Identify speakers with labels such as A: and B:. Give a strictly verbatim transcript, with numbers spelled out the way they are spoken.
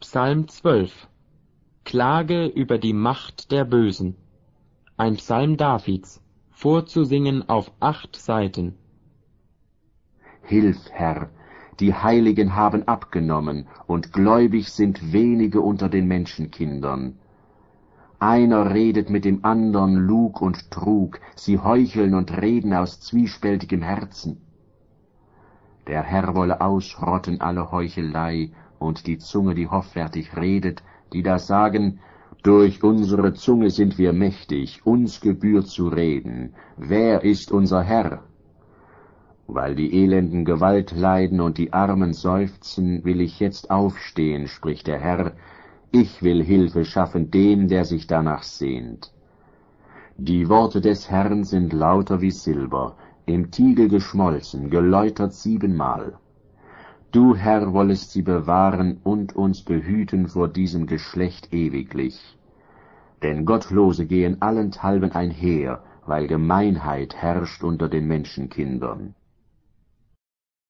A: Psalm zwölf. Klage über die Macht der Bösen. Ein Psalm Davids, vorzusingen auf acht Seiten.
B: Hilf, Herr, die Heiligen haben abgenommen, und gläubig sind wenige unter den Menschenkindern. Einer redet mit dem andern Lug und Trug, sie heucheln und reden aus zwiespältigem Herzen. Der Herr wolle ausrotten alle Heuchelei und die Zunge, die hoffärtig redet, die da sagen, durch unsere Zunge sind wir mächtig, uns gebührt zu reden. Wer ist unser Herr? Weil die Elenden Gewalt leiden und die Armen seufzen, will ich jetzt aufstehen, spricht der Herr. Ich will Hilfe schaffen dem, der sich danach sehnt. Die Worte des Herrn sind lauter wie Silber, im Tiegel geschmolzen, geläutert siebenmal. Du, Herr, wollest sie bewahren und uns behüten vor diesem Geschlecht ewiglich. Denn Gottlose gehen allenthalben einher, weil Gemeinheit herrscht unter den Menschenkindern.